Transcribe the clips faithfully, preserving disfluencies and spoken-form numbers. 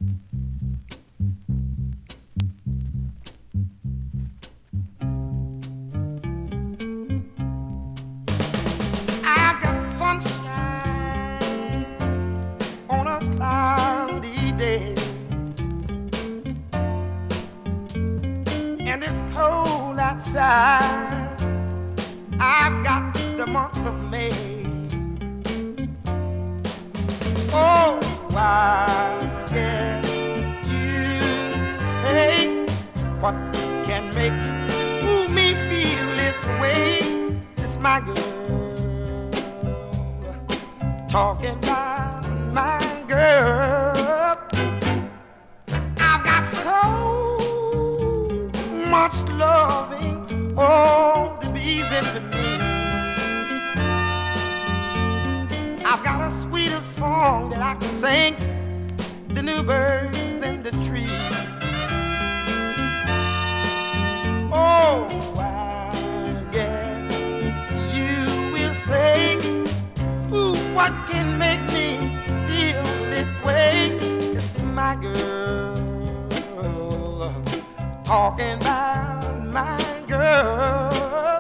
I've got sunshine on a cloudy day, and it's cold outside. I've got the month of May. Oh, I guess you say, what can make ooh, me feel this way? It's my girl talking about my girl. I've got so much loving, oh, the bees into me. I've got a sweeter song that I can sing than the birds in the trees. Oh, I guess you will say, ooh, what can make me feel this way? It's my girl talking about my girl.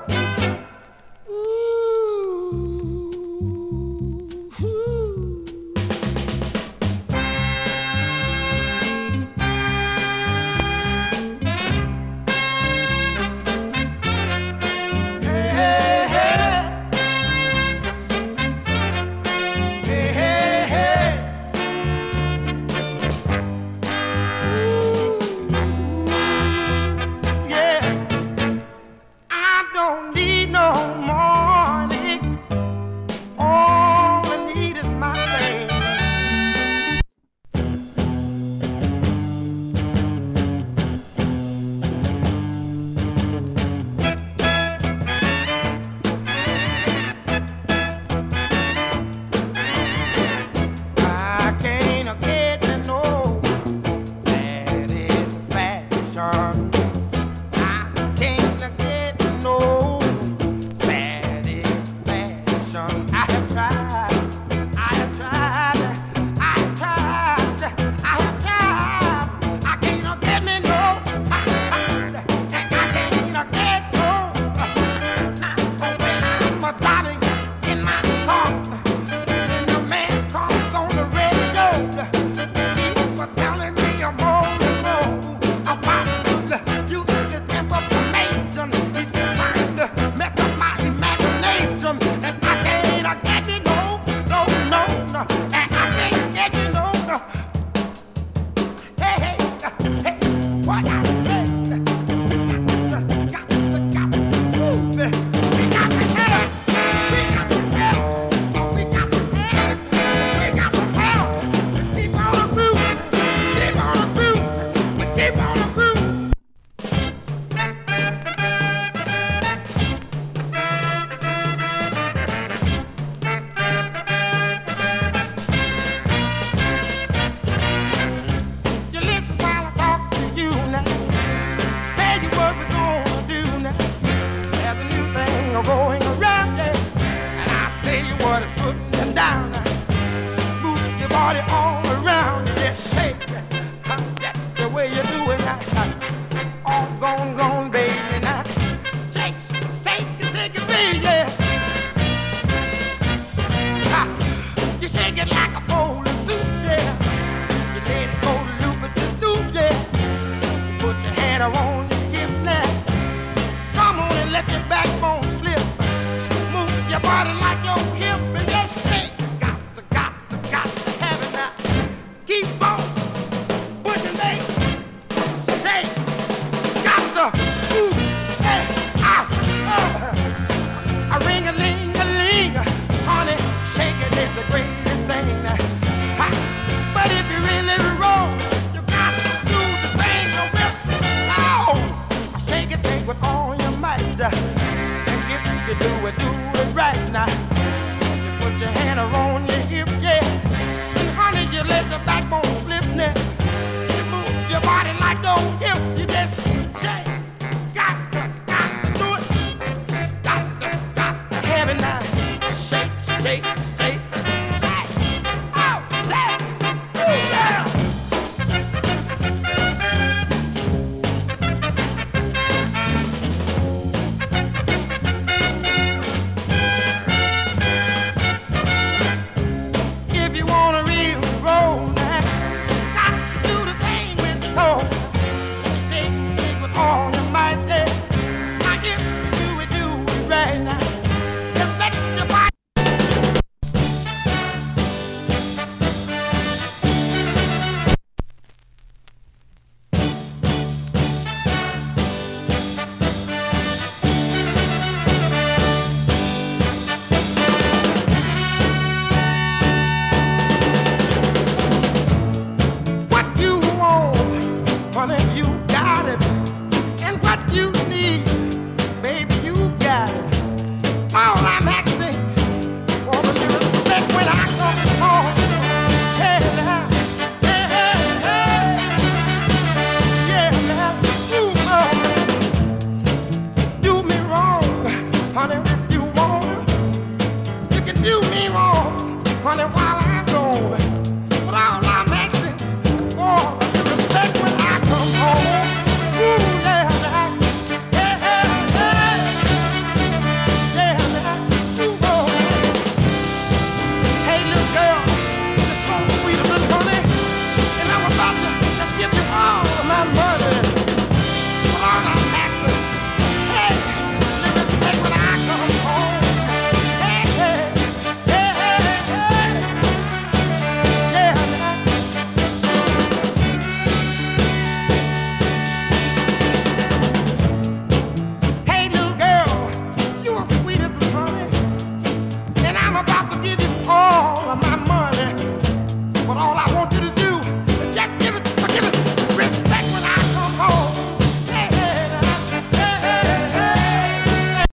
Keep on.